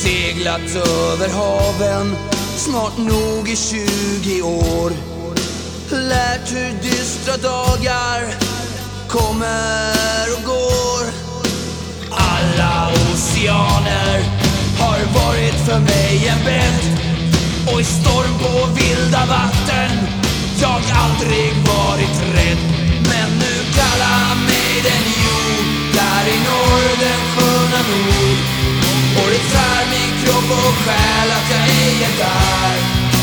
seglat över haven snart nog i 20 år. Lärt hur dystra dagar kommer och går. Alla oceaner har varit för mig en bädd, och i storm på vilda vatten jag aldrig varit rädd. Men nu kallar mig den jord där i norr, den sköna nord. Och det tär min kropp och själ att jag ej är där.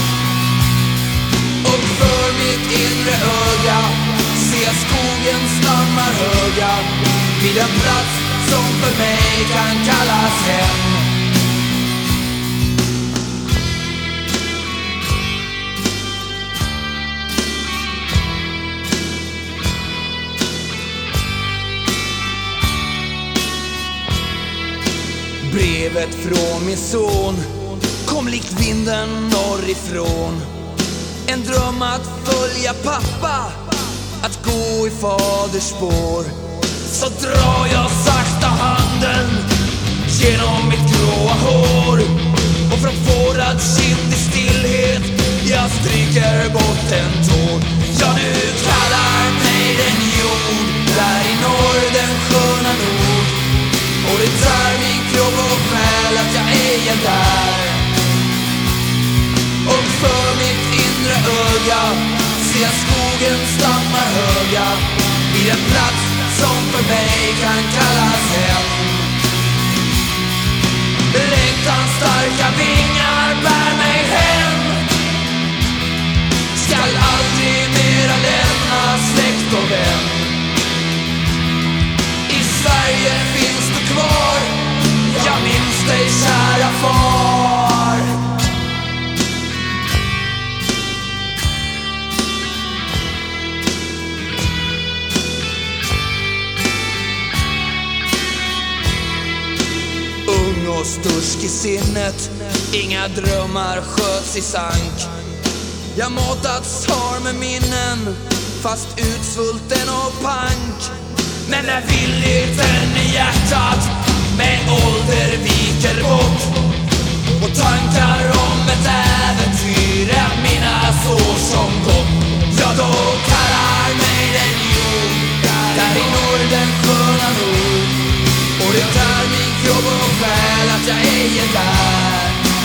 Och för mitt inre öga ser jag skogens stammar höga vid en plats som för mig kan kallas hem. Brevet från min son kom likt vinden norrifrån. En dröm att följa pappa, att gå i faders spår. Så drar jag sakta handen genom mitt gråa hår, och från fårad kind i stillhet jag stryker bort en tår. Ja, nu kallar mig den jord där i norr, den sköna nord. Och det tär min kropp och själ att jag ej är där. Och för mitt inre öga ser jag skogens stammar höga vid en plats som för mig kan kallas hem. Längtans starka vingar bär mig hem. Skall aldrig mera lämna släkt och vän. I Sverige finns du kvar, jag minns dig kära far. Ung och stursk i sinnet, inga drömmar sköts i sank. Jag matats har med minnen, fast utsvulten och pank. Men när villigheten i hjärtat med ålder viker bort, och tankar om ett äventyr är mina år som gått, ja, då kallar mig den jord där i norr, den sköna nord. Och det tär min kropp och själ att jag ej är där.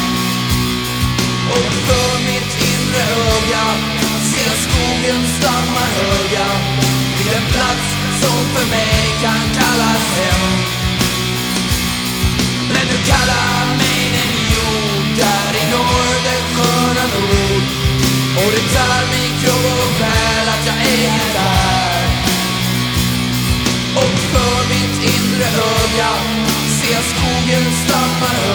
Och för mitt inre öga ser jag skogens stammar höga vid en plats som för mig kan kallas hem. Men du kallar mig den jord där i norr, den sköna nord. Och det tär min kropp och själ att jag ej är där. Och för mitt inre öga ser jag skogens stammar höga